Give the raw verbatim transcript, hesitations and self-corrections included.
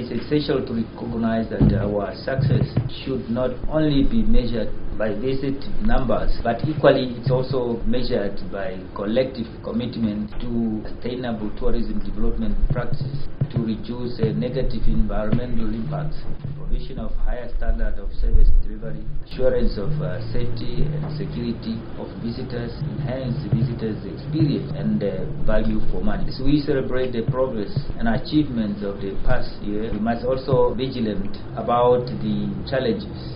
it's essential to recognize that our success should not only be measured by visit numbers, but equally it's also measured by collective commitment to sustainable tourism development practices to reduce uh, negative environmental impacts, provision of higher standard of service delivery, assurance of uh, safety and security of visitors, enhance visitors' experience and uh, value for money. As we celebrate the progress and achievements of the past year, we must also be vigilant about the challenges